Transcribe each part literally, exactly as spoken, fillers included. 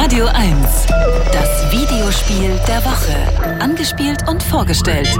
Radio eins. Das Videospiel der Woche. Angespielt und vorgestellt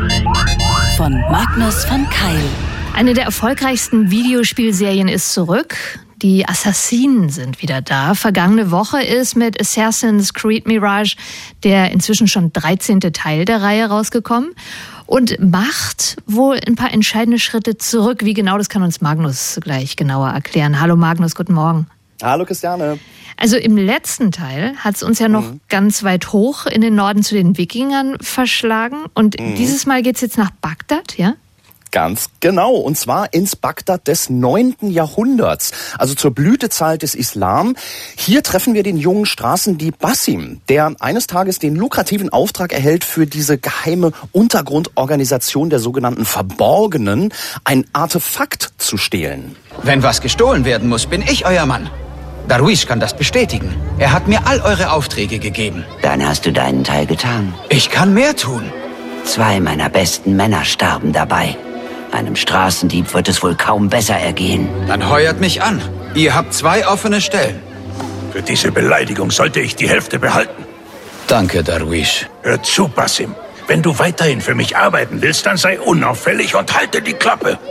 von Magnus von Keil. Eine der erfolgreichsten Videospielserien ist zurück. Die Assassinen sind wieder da. Vergangene Woche ist mit Assassin's Creed Mirage der inzwischen schon dreizehnte Teil der Reihe rausgekommen und macht wohl ein paar entscheidende Schritte zurück. Wie genau, das kann uns Magnus gleich genauer erklären. Hallo Magnus, guten Morgen. Hallo Christiane. Also im letzten Teil hat es uns ja noch mhm. ganz weit hoch in den Norden zu den Wikingern verschlagen. Und mhm. dieses Mal geht's jetzt nach Bagdad, ja? Ganz genau, und zwar ins Bagdad des neunten Jahrhunderts, also zur Blütezeit des Islam. Hier treffen wir den jungen Straßendieb Basim, der eines Tages den lukrativen Auftrag erhält, für diese geheime Untergrundorganisation der sogenannten Verborgenen ein Artefakt zu stehlen. Wenn was gestohlen werden muss, bin ich euer Mann. Darwish kann das bestätigen. Er hat mir all eure Aufträge gegeben. Dann hast du deinen Teil getan. Ich kann mehr tun. Zwei meiner besten Männer starben dabei. Einem Straßendieb wird es wohl kaum besser ergehen. Dann heuert mich an. Ihr habt zwei offene Stellen. Für diese Beleidigung sollte ich die Hälfte behalten. Danke, Darwish. Hör zu, Basim. Wenn du weiterhin für mich arbeiten willst, dann sei unauffällig und halte die Klappe.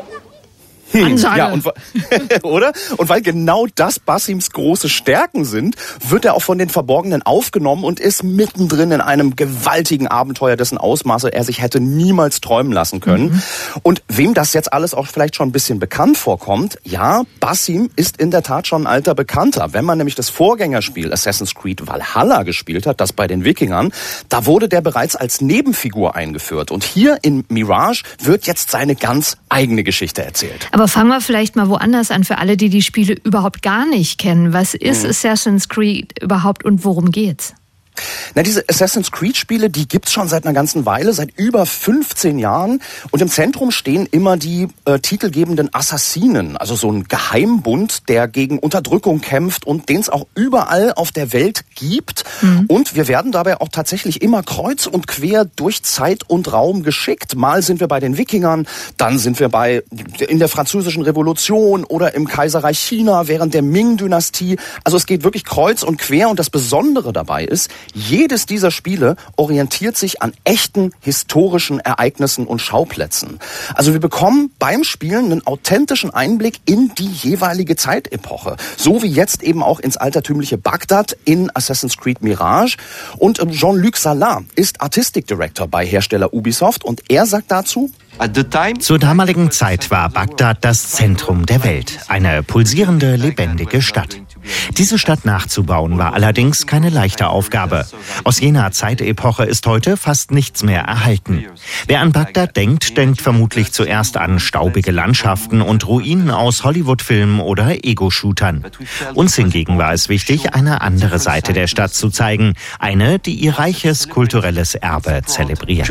Hm, ja, und, oder? Und weil genau das Basims große Stärken sind, wird er auch von den Verborgenen aufgenommen und ist mittendrin in einem gewaltigen Abenteuer, dessen Ausmaße er sich hätte niemals träumen lassen können. Mhm. Und wem das jetzt alles auch vielleicht schon ein bisschen bekannt vorkommt, ja, Basim ist in der Tat schon ein alter Bekannter. Wenn man nämlich das Vorgängerspiel Assassin's Creed Valhalla gespielt hat, das bei den Wikingern, da wurde der bereits als Nebenfigur eingeführt. Und hier in Mirage wird jetzt seine ganz eigene Geschichte erzählt. Aber fangen wir vielleicht mal woanders an, für alle, die die Spiele überhaupt gar nicht kennen. Was ist mhm. Assassin's Creed überhaupt und worum geht's? Na, diese Assassin's Creed-Spiele, die gibt's schon seit einer ganzen Weile, seit über fünfzehn Jahren. Und im Zentrum stehen immer die äh, titelgebenden Assassinen, also so ein Geheimbund, der gegen Unterdrückung kämpft und den es auch überall auf der Welt gibt. Mhm. Und wir werden dabei auch tatsächlich immer kreuz und quer durch Zeit und Raum geschickt. Mal sind wir bei den Wikingern, dann sind wir bei in der Französischen Revolution oder im Kaiserreich China während der Ming-Dynastie. Also es geht wirklich kreuz und quer. Und das Besondere dabei ist, jedes dieser Spiele orientiert sich an echten historischen Ereignissen und Schauplätzen. Also wir bekommen beim Spielen einen authentischen Einblick in die jeweilige Zeitepoche. So wie jetzt eben auch ins altertümliche Bagdad in Assassin's Creed Mirage. Und Jean-Luc Salin ist Artistic Director bei Hersteller Ubisoft und er sagt dazu: Zur damaligen Zeit war Bagdad das Zentrum der Welt, eine pulsierende, lebendige Stadt. Diese Stadt nachzubauen war allerdings keine leichte Aufgabe. Aus jener Zeitepoche ist heute fast nichts mehr erhalten. Wer an Bagdad denkt, denkt vermutlich zuerst an staubige Landschaften und Ruinen aus Hollywood-Filmen oder Ego-Shootern. Uns hingegen war es wichtig, eine andere Seite der Stadt zu zeigen, eine, die ihr reiches kulturelles Erbe zelebriert.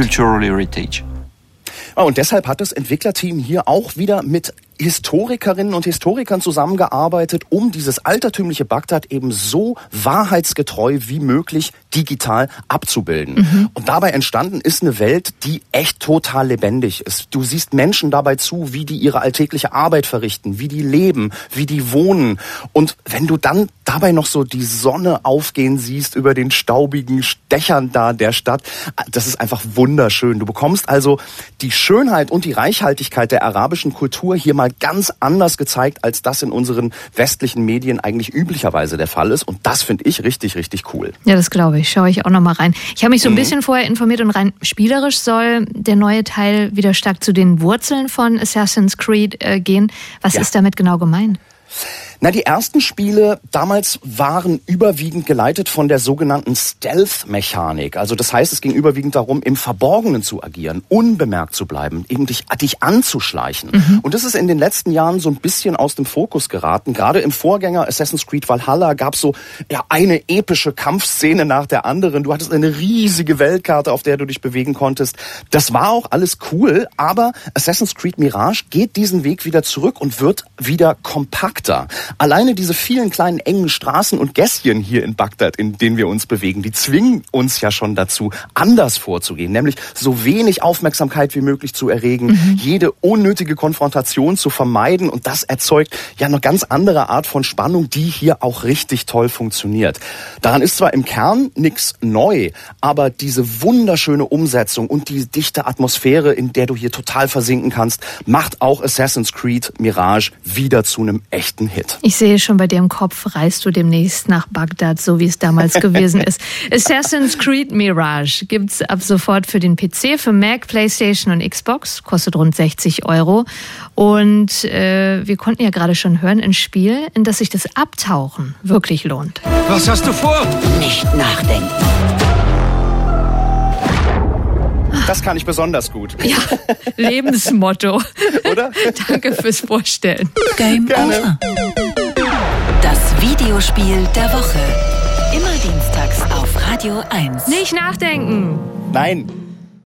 Und deshalb hat das Entwicklerteam hier auch wieder mit Historikerinnen und Historikern zusammengearbeitet, um dieses altertümliche Bagdad eben so wahrheitsgetreu wie möglich digital abzubilden. Mhm. Und dabei entstanden ist eine Welt, die echt total lebendig ist. Du siehst Menschen dabei zu, wie die ihre alltägliche Arbeit verrichten, wie die leben, wie die wohnen. Und wenn du dann dabei noch so die Sonne aufgehen siehst über den staubigen Dächern da der Stadt, das ist einfach wunderschön. Du bekommst also die Schönheit und die Reichhaltigkeit der arabischen Kultur hier mal ganz anders gezeigt, als das in unseren westlichen Medien eigentlich üblicherweise der Fall ist. Und das finde ich richtig, richtig cool. Ja, das glaube ich. Schaue ich auch noch mal rein. Ich habe mich so ein mhm. bisschen vorher informiert und rein spielerisch soll der neue Teil wieder stark zu den Wurzeln von Assassin's Creed äh, gehen. Was ja. ist damit genau gemeint? Na, die ersten Spiele damals waren überwiegend geleitet von der sogenannten Stealth-Mechanik. Also das heißt, es ging überwiegend darum, im Verborgenen zu agieren, unbemerkt zu bleiben, eben dich, dich anzuschleichen. Mhm. Und das ist in den letzten Jahren so ein bisschen aus dem Fokus geraten. Gerade im Vorgänger Assassin's Creed Valhalla gab es so ja, eine epische Kampfszene nach der anderen. Du hattest eine riesige Weltkarte, auf der du dich bewegen konntest. Das war auch alles cool, aber Assassin's Creed Mirage geht diesen Weg wieder zurück und wird wieder kompakter. Alleine diese vielen kleinen engen Straßen und Gässchen hier in Bagdad, in denen wir uns bewegen, die zwingen uns ja schon dazu, anders vorzugehen, nämlich so wenig Aufmerksamkeit wie möglich zu erregen, mhm. jede unnötige Konfrontation zu vermeiden, und das erzeugt ja eine ganz andere Art von Spannung, die hier auch richtig toll funktioniert. Daran ist zwar im Kern nichts neu, aber diese wunderschöne Umsetzung und die dichte Atmosphäre, in der du hier total versinken kannst, macht auch Assassin's Creed Mirage wieder zu einem echten Hit. Ich sehe schon, bei dir im Kopf reist du demnächst nach Bagdad, so wie es damals gewesen ist. Assassin's Creed Mirage gibt's ab sofort für den P C, für Mac, PlayStation und Xbox, kostet rund sechzig Euro. Und äh, wir konnten ja gerade schon hören, ein Spiel, in das sich das Abtauchen wirklich lohnt. Was hast du vor? Nicht nachdenken. Das kann ich besonders gut. Ja, Lebensmotto. Oder? Danke fürs Vorstellen. Game Gerne. Over. Das Videospiel der Woche. Immer dienstags auf Radio eins. Nicht nachdenken. Nein.